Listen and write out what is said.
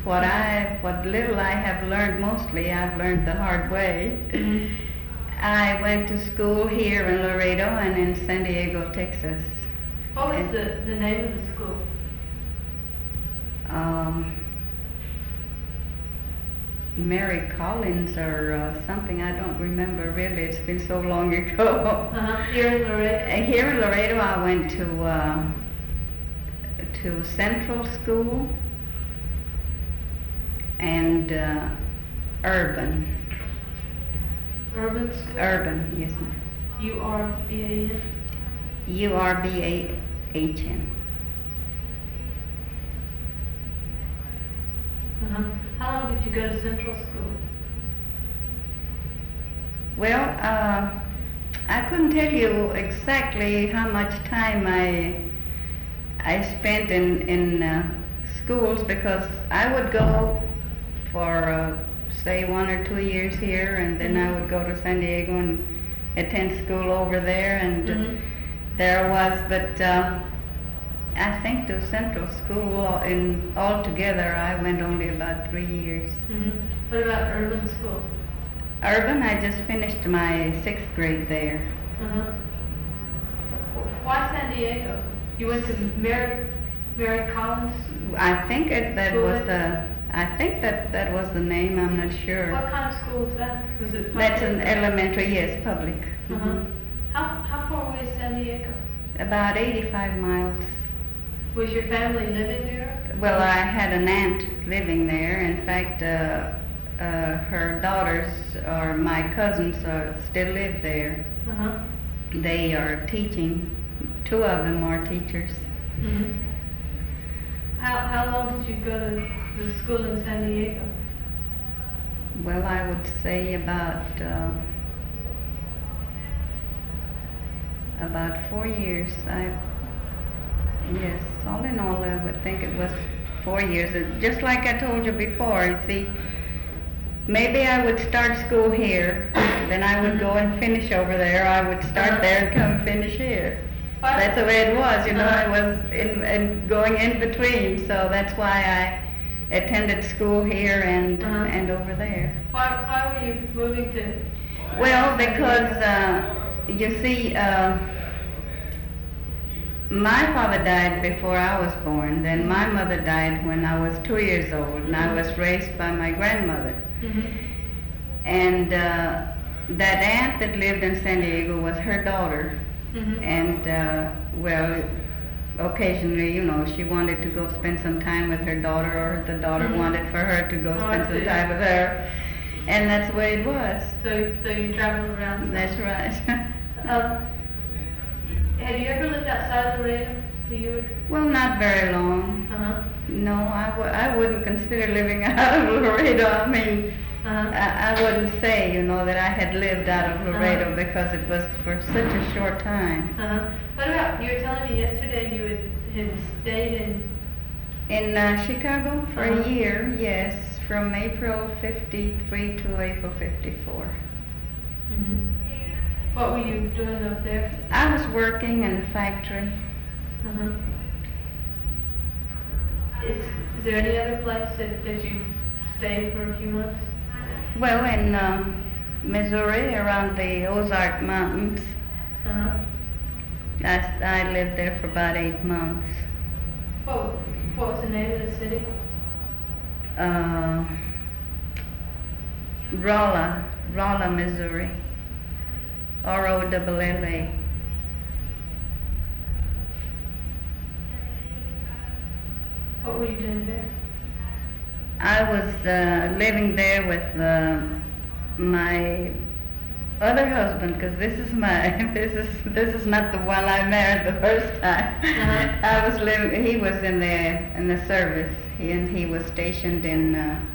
what little I have learned, mostly I've learned the hard way. Mhm. I went to school here in Laredo and in San Diego, Texas. What was And, the name of the school? Mary Collins or something, I don't remember really, it's been so long ago. Here in Laredo? Here in Laredo I went to Central School and Urban. Urban School? Urban, yes ma'am. URBAN? URBAHN. How long did you go to Central School? Well, I couldn't tell you exactly how much time I spent in schools because I would go for say 1 or 2 years here, and then I would go to San Diego and attend school over there, and there was, but I think to Central School in altogether I went only about 3 years. What about Urban School? Urban, I just finished my 6th grade there. Why San Diego? You went to Mary Collins? I think that School? was that was the name. I'm not sure. What kind of school was that? Was it public? That's an elementary, yes, public. How far away is San Diego? About 85 miles. Was your family living there? Well, I had an aunt living there. In fact, her daughters or my cousins still live there. They are teaching. 2 of them are teachers. How long did you go to the school in San Diego? Well, I would say about 4 years. Yes, all in all, I would think it was 4 years. Just like I told you before, you see, maybe I would start school here, then I would go and finish over there. I would start there and come finish here. That's the way it was, you know. I was going in between, so that's why I attended school here and over there. Why were you moving to? Well, because you see, my father died before I was born. Then my mother died when I was 2 years old, and I was raised by my grandmother. And that aunt that lived in San Diego was her daughter. And well, occasionally, you know, she wanted to go spend some time with her daughter, or the daughter wanted for her to go spend some time with her, and that's the way it was. So you traveled around. That's right. Have you ever lived outside Laredo? Well, not very long. No, I wouldn't consider living out of Laredo. I mean, I wouldn't say, you know, that I had lived out of Laredo because it was for such a short time. What about, you were telling me yesterday you had stayed in Chicago for a year, yes, from April 53 to April 54. What were you doing up there? I was working in a factory. Is there any other place that you stayed for a few months? Well, in Missouri, around the Ozark Mountains. I lived there for about 8 months. What was the name of the city? Rolla, Missouri. Rolla. What were you doing there? I was living there with my other husband, because this is not the one I married the first time. I was living. He was in the service, and he was stationed in